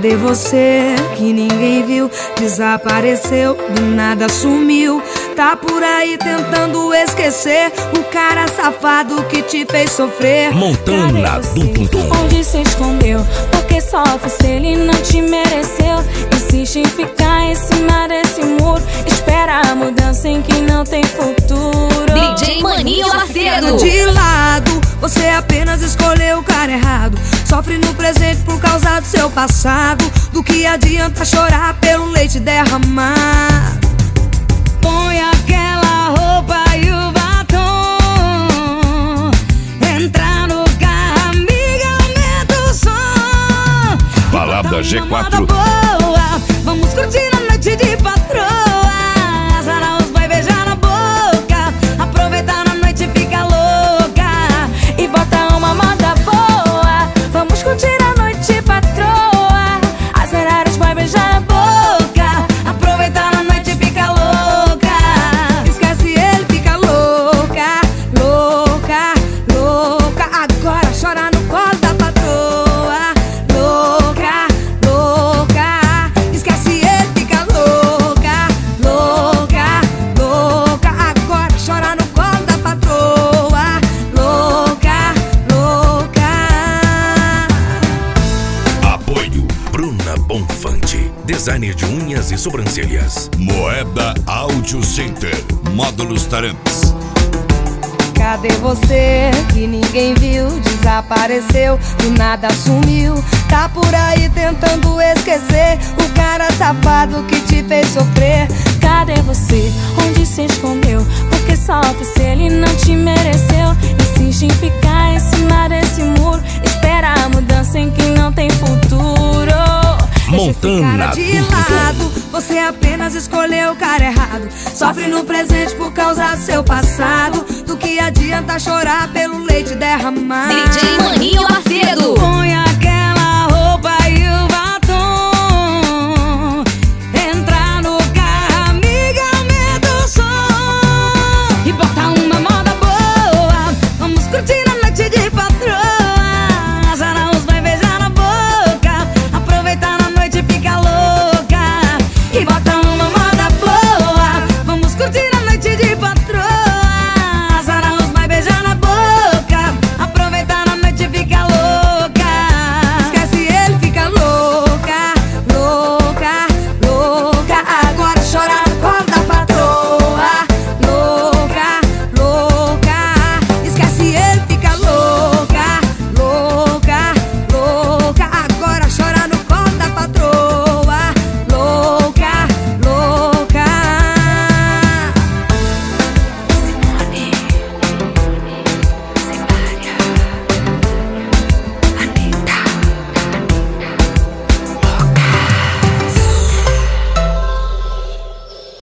Cadê você que ninguém viu? Desapareceu, do nada sumiu. Tá por aí tentando esquecer o cara safado que te fez sofrer. Montana do Tum-Tum. Onde se escondeu? Porque sofre se ele não te mereceu. Insiste em ficar em cima desse muro. Espera a mudança em quem não tem futuro. DJ Maninho Macedo. De lado, você apenas escolheu o cara errado. Sofre no presente por causa do seu passado. Do que adianta chorar pelo leite derramado? Põe aquela roupa e o batom. Entra no carro, amiga, aumenta o som. Balada G4. Boa, vamos curtir a noite de patroa. Azaraos vai beijar na boca. Aproveitar na noite, fica louca. E bota uma moda boa. Vamos curtir a noite, patroa. Azerares vai beijar na boca. Aproveitar na noite, fica louca. Esquece ele, fica louca. Louca, louca. Agora chora no colo da patroa. Louca, louca. Esquece ele, fica louca. Louca, louca. Agora chora no colo da patroa. Louca, louca. Apoio Bruna Bonfante, designer de unhas e sobrancelhas. Moeda Audio Center, módulos Taramps. Cadê você que ninguém viu? Desapareceu, do nada sumiu. Tá por aí tentando esquecer o cara safado que te fez sofrer. Cadê você? Onde se escondeu? Porque sofre se ele não te mereceu. Insiste em ficar em cima desse muro. Espera a mudança em quem não tem futuro. Montana Deixa esse cara de lado, você apenas escolheu o cara errado. Sofre no presente por causa do seu passado. Do que adianta chorar pelo leite derramado? DJ Maninho Macedo. Põe